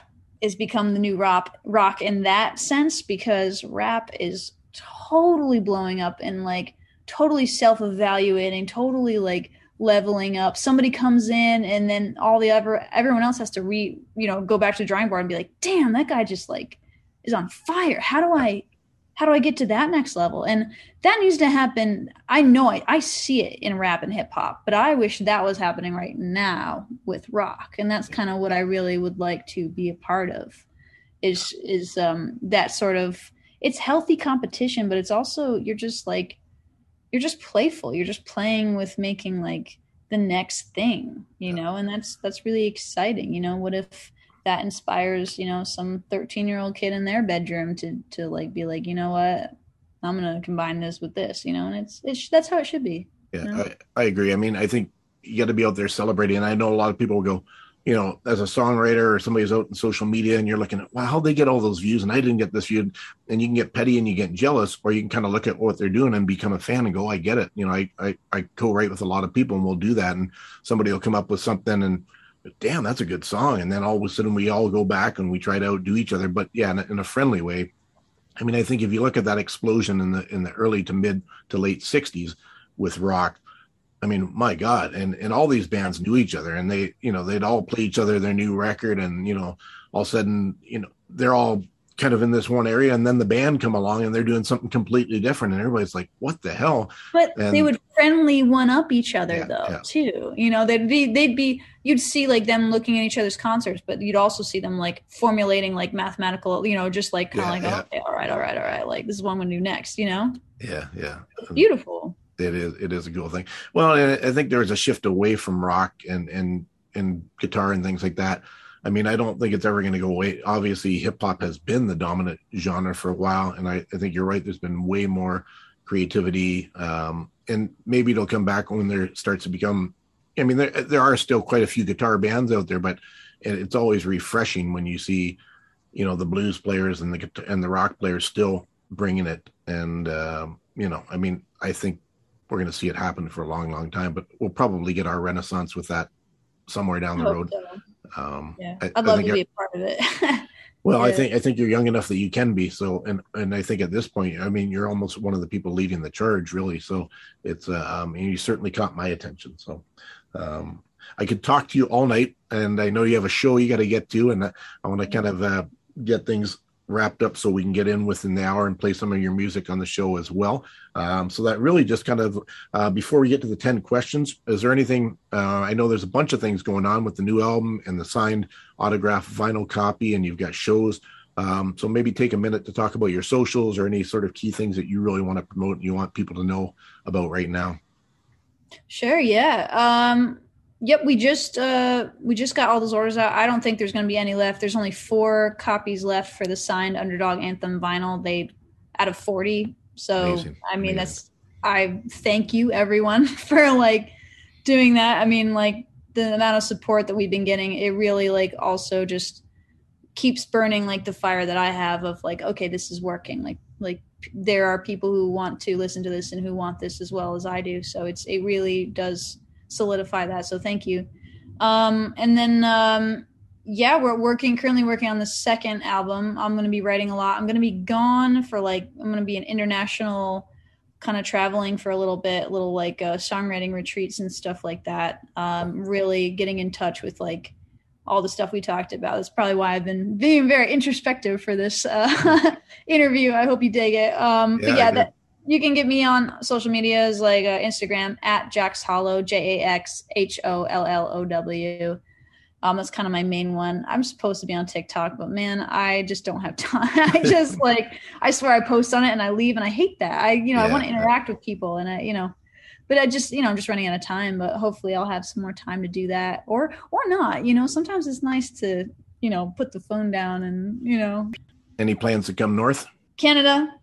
is become the new rock rock in that sense, because rap is totally blowing up and like totally self-evaluating, totally like leveling up. Somebody comes in and then all the other everyone else has to re you know go back to the drawing board and be like, damn, that guy just like is on fire. How do I how do I get to that next level? And that needs to happen. I know I, I see it in rap and hip hop, but I wish that was happening right now with rock. And that's kind of what I really would like to be a part of, is is um that sort of, it's healthy competition, but it's also, you're just like, you're just playful. You're just playing with making like the next thing, you know, and that's, that's really exciting. You know, what if that inspires, you know, some thirteen year old kid in their bedroom to, to like, be like, you know what, I'm going to combine this with this, you know, and it's, it's, that's how it should be. Yeah, You know? I, I agree. I mean, I think you got to be out there celebrating. And I know a lot of people will go, you know, as a songwriter or somebody's out in social media and you're looking at, wow, how'd they get all those views? And I didn't get this view. And you can get petty and you get jealous, or you can kind of look at what they're doing and become a fan and go, I get it. You know, I, I, I co-write with a lot of people and we'll do that. And somebody will come up with something and damn, that's a good song. And then all of a sudden we all go back and we try to outdo each other, but yeah, in a, in a friendly way. I mean, I think if you look at that explosion in the, in the early to mid to late sixties with rock, I mean, my God, and, and all these bands knew each other and they, you know, they'd all play each other their new record. And, you know, all of a sudden, you know, they're all kind of in this one area, and then the band come along and they're doing something completely different. And everybody's like, what the hell? But and, they would friendly one up each other yeah, though, yeah. too. You know, they'd be, they'd be, you'd see like them looking at each other's concerts, but you'd also see them like formulating like mathematical, you know, just like kind of Yeah, like, yeah. oh, okay, all right, all right, all right. Like this is what I'm going to do next, you know? Yeah. Yeah. It's beautiful. It is. It is a cool thing. Well, and I think there's a shift away from rock and and and guitar and things like that. I mean, I don't think it's ever going to go away. Obviously, hip hop has been the dominant genre for a while, and I, I think you're right. There's been way more creativity, um, and maybe it'll come back when there starts to become. I mean, there there are still quite a few guitar bands out there, but it, it's always refreshing when you see, you know, the blues players and the guitar- and the rock players still bringing it. And um, you know, I mean, I think we're going to see it happen for a long, long time, but we'll probably get our renaissance with that somewhere down the I hope road. so. Um, Yeah, I, I'd I love think to I- be a part of it. well, I Yeah. think I think you're young enough that you can be. So, and and I think at this point, I mean, you're almost one of the people leading the charge, really. So, it's uh, um, and you certainly caught my attention. So, um, I could talk to you all night, and I know you have a show you got to get to, and I, I want to kind of uh, get things wrapped up so we can get in within the hour and play some of your music on the show as well. Um, so that really just kind of, uh, before we get to the ten questions, is there anything, uh, I know there's a bunch of things going on with the new album and the signed autograph vinyl copy, and you've got shows. Um, so maybe take a minute to talk about your socials or any sort of key things that you really want to promote and you want people to know about right now. Sure. Yeah. Um, yep. We just, uh, we just got all those orders out. I don't think there's going to be any left. There's only four copies left for the signed Underdog Anthem vinyl. They out of forty. So, Amazing. I mean, Amazing. that's, I thank you everyone for like doing that. I mean, like the amount of support that we've been getting, it really like also just keeps burning like the fire that I have of like, okay, this is working. Like, like there are people who want to listen to this and who want this as well as I do. So it's, it really does solidify that. So thank you. Um, and then, um, yeah, we're working, currently working on the second album. I'm going to be writing a lot. I'm going to be gone for like, I'm going to be an international kind of traveling for a little bit, little like uh, songwriting retreats and stuff like that. Um, really getting in touch with like all the stuff we talked about. That's probably why I've been being very introspective for this uh, interview. I hope you dig it. Um, Yeah, but I yeah, did. that, you can get me on social medias like uh, Instagram at Jax Hollow, J A X H O L L O W. Um, that's kind of my main one. I'm supposed to be on TikTok, but man, I just don't have time. I just like, I swear I post on it and I leave and I hate that. I, you know, I Yeah, want to yeah. interact with people and I, you know, but I just, you know, I'm just running out of time, but hopefully I'll have some more time to do that or, or not, you know, sometimes it's nice to, you know, put the phone down and, you know, Any plans to come north? Canada.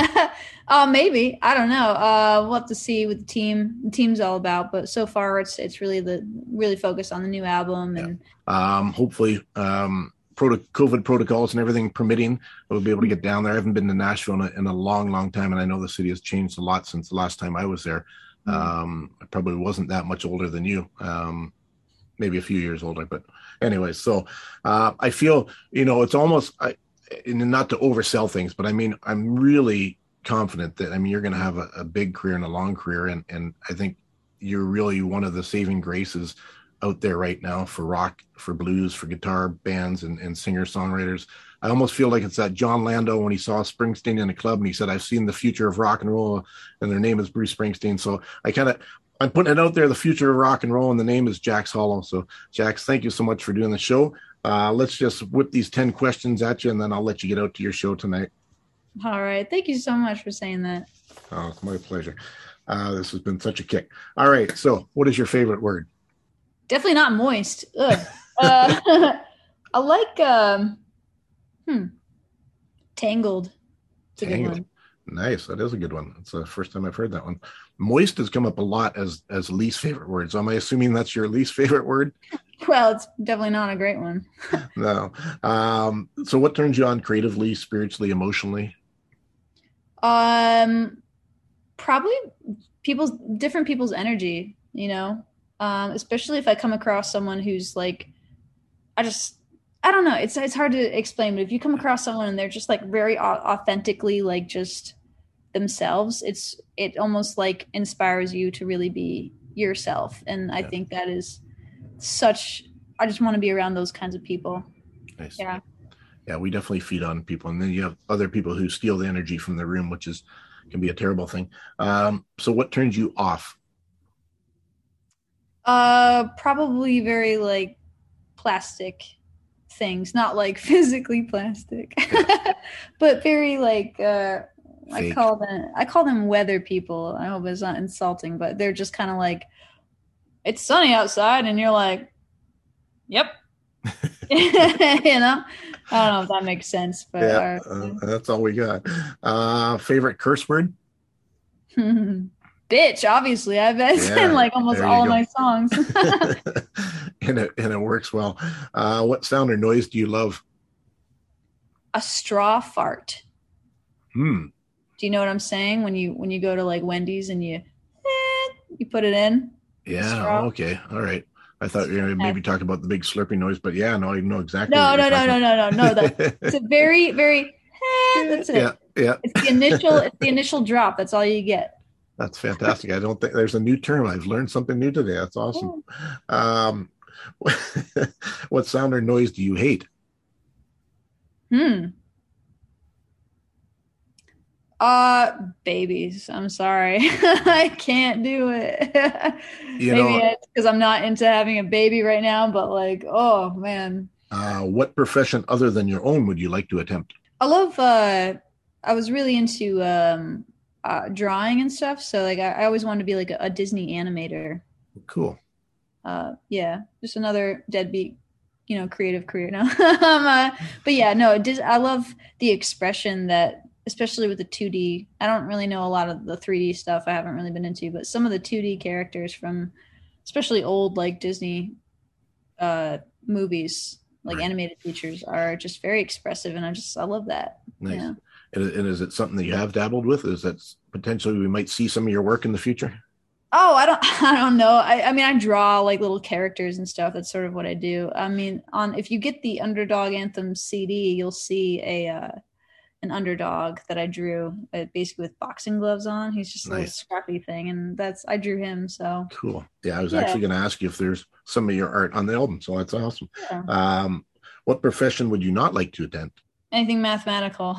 uh, maybe, I don't know. Uh, we'll have to see what the team, the team's all about, but so far it's, it's really the, really focused on the new album and, Um, hopefully, um, proto- COVID protocols and everything permitting, we'll be able to get down there. I haven't been to Nashville in a, in a long, long time, and I know the city has changed a lot since the last time I was there. Um, I probably wasn't that much older than you. Um, maybe a few years older, but anyway, so uh, I feel, you know, it's almost, I, and not to oversell things, but I mean, I'm really confident that, I mean, you're going to have a, a big career and a long career. And, and I think you're really one of the saving graces out there right now for rock, for blues, for guitar bands and, and singer songwriters. I almost feel like it's that John Landau when he saw Springsteen in a club and he said, I've seen the future of rock and roll, and their name is Bruce Springsteen. So I kind of, I'm putting it out there, the future of rock and roll, and the name is Jax Hollow. So Jax, thank you so much for doing the show. Uh, let's just whip these ten questions at you, and then I'll let you get out to your show tonight. All right. Thank you so much for saying that. Oh, it's my pleasure. Uh, this has been such a kick. All right. So what is your favorite word? Definitely not moist. Ugh. uh, I like, um, hmm, tangled. It's a Tangled. good one. Nice. That is a good one. It's the first time I've heard that one. Moist has come up a lot as as least favorite word. So am I assuming that's your least favorite word? Well, it's definitely not a great one. No. Um, so what turns you on creatively, spiritually, emotionally? Um, probably people's different people's energy, you know, um, especially if I come across someone who's like, I just, I don't know. It's, it's hard to explain, but if you come across someone and they're just like very au- authentically, like just themselves, it's, it almost like inspires you to really be yourself. And I Yeah. think that is such, I just want to be around those kinds of people. Nice. Yeah. Yeah, we definitely feed on people. And then you have other people who steal the energy from the room, which is can be a terrible thing. Um, so what turns you off? Uh, probably very like plastic things, not like physically plastic, but very like uh, I Fake. call them I call them weather people. I hope it's not insulting, but they're just kind of like, it's sunny outside, and you're like, yep. You know, I don't know if that makes sense, but Yeah, uh, uh, that's all we got. Uh, favorite curse word? bitch, obviously, I bet it's Yeah, in like almost there you all of go. my songs. and it and it works well. Uh, what sound or noise do you love? A straw fart. Hmm. Do you know what I'm saying? When you when you go to like Wendy's and you eh, you put it in. Yeah. Straw. Okay. All right. I thought you were going to maybe talk about the big slurping noise, but yeah, no, I know exactly. No, what no, you're no, no, talking no, no, no. That it's a very, very. Eh, that's it. Yeah, yeah. It's the initial. It's the initial drop. That's all you get. That's fantastic. I don't think there's a new term. I've learned something new today. That's awesome. Um, what sound or noise do you hate? Hmm. Uh, babies. I'm sorry. I can't do it. You Maybe know, it's because I'm not into having a baby right now, but like, oh man. uh, what profession other than your own would you like to attempt? I love, uh, I was really into um, uh, drawing and stuff. So like, I, I always wanted to be like a, a Disney animator. Cool. Uh, yeah, just another deadbeat, you know, creative career now. um, uh, but yeah, no, Dis- I love the expression that, especially with the two D. I don't really know a lot of the three D stuff. I haven't really been into, but some of the two D characters from, especially old like Disney uh, movies, like Right. animated features, are just very expressive, and I just I love that. Nice. Yeah. And, and is it something that you have dabbled with? Is that potentially we might see some of your work in the future? Oh, I don't I don't know. I, I mean I draw like little characters and stuff. That's sort of what I do. I mean, on if you get the Underdog Anthem C D, you'll see a uh, an underdog that I drew, uh, basically with boxing gloves on. He's just a little Nice. scrappy thing, and that's I drew him. So Cool. Yeah, I was Yeah. actually going to ask you if there's some of your art on the album, so that's awesome. yeah. Um, what profession would you not like to attempt? Anything mathematical.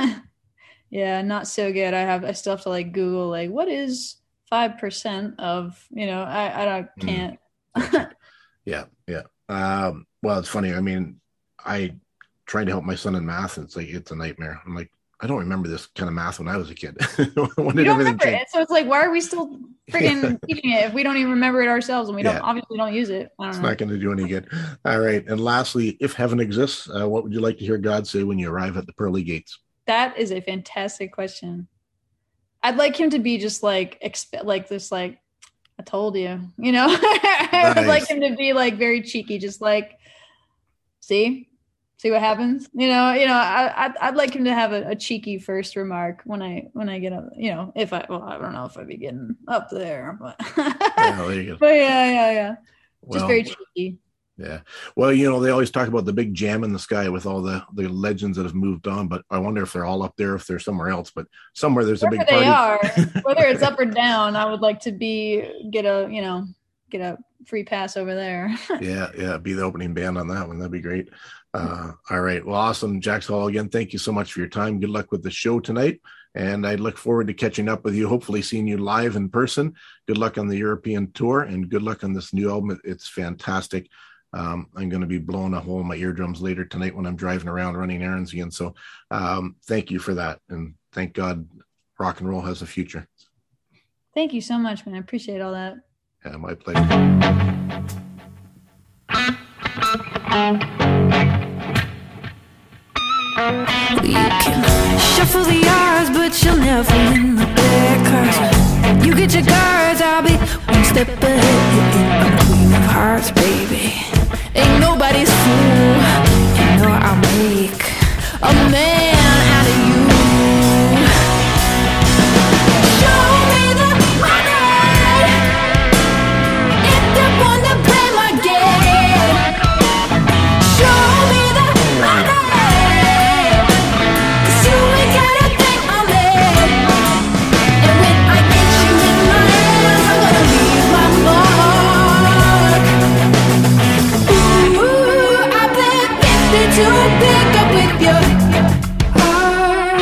Yeah, not so good. I have I still have to like Google like what is five percent of, you know, I I don't Mm. can't. Gotcha. Yeah, yeah. Um, well, it's funny. I mean, I tried to help my son in math, and it's like it's a nightmare. I'm like, I don't remember this kind of math when I was a kid. When We did don't everything remember change? it. So it's like, why are we still freaking teaching it if we don't even remember it ourselves and we don't Yeah. obviously don't use it? I It's don't know. not going to do any good. All right. And lastly, if heaven exists, uh, what would you like to hear God say when you arrive at the pearly gates? That is a fantastic question. I'd like him to be just like exp- like this, like I told you, you know. I would like Nice. him to be like very cheeky, just like see, see what happens. You know, you know. I I'd, I'd like him to have a, a cheeky first remark when I when I get up. You know, if I well, I don't know if I'd be getting up there, but Yeah, there you go. but yeah, yeah, yeah. Well, just very cheeky. Yeah. Well, you know, they always talk about the big jam in the sky with all the, the legends that have moved on, but I wonder if they're all up there, if they're somewhere else, but somewhere there's Wherever a big party. They are, whether it's up or down, I would like to be, get a, you know, get a free pass over there. yeah. Yeah. Be the opening band on that one. That'd be great. Uh, all right. Well, awesome. Jax Hollow, again, thank you so much for your time. Good luck with the show tonight. And I look forward to catching up with you, hopefully seeing you live in person. Good luck on the European tour and good luck on this new album. It's fantastic. Um, I'm going to be blowing a hole in my eardrums later tonight when I'm driving around running errands again. So um, thank you for that. And thank God rock and roll has a future. Thank you so much, man. I appreciate all that. Yeah, my pleasure. You can shuffle the yards, but you'll never win the black cards. You get your guards, I'll be one step ahead. I'm the queen of hearts, baby. Ain't nobody's fool. You know I'll make a man out of you. Show me the money if they want to play my game. Show me the money, 'cause you ain't got a thing on me. And when I get you in my hands, I'm gonna leave my mark. Ooh, I play fifty to pick up with your heart.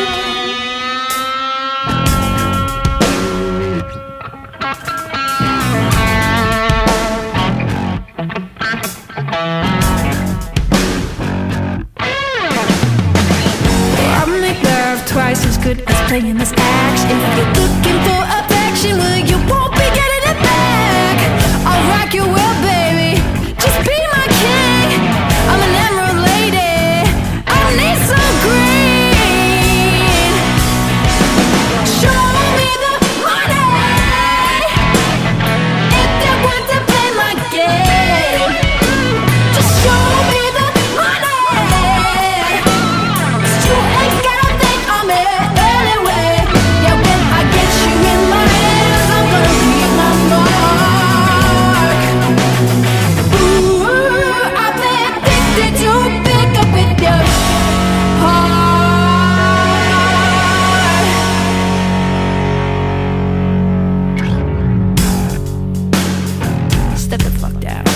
I'll make love twice as good as playing this act. If you're looking for affection, well, you won't be getting it back. I'll rock your world, baby. Just be my king. I'm an emerald lady. I need some green. Show me the money if they want to play my game. Just show me the money, 'cause you ain't got a thing on me anyway. Yeah, when I get you in my hands, I'm gonna leave my mark. Ooh, I play fifty to pick up with your heart. Step the fuck down.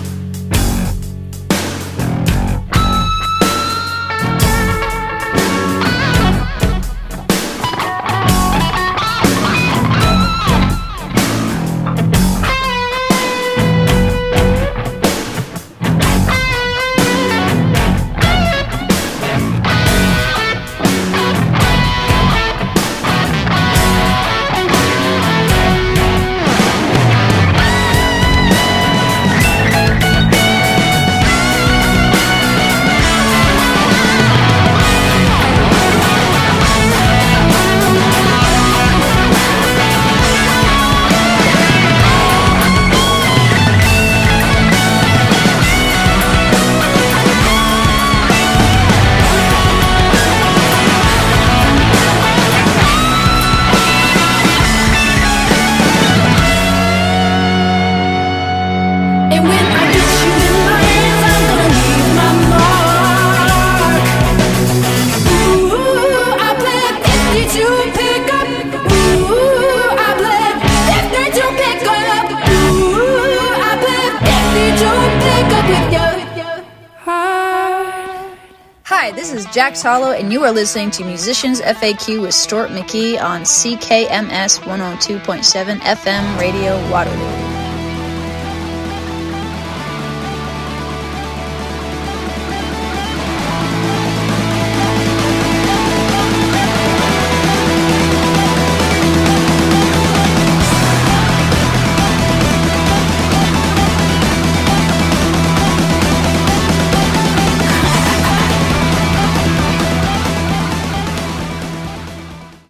And when I get you in my hands, I'm gonna leave my mark. Ooh, I play fifty to pick up. Ooh, I play fifty to pick up. Ooh, I play fifty to pick up with your heart. Hi, this is Jax Hollow, and you are listening to Musicians F A Q with Stuart McKee on C K M S one oh two point seven F M Radio Waterloo.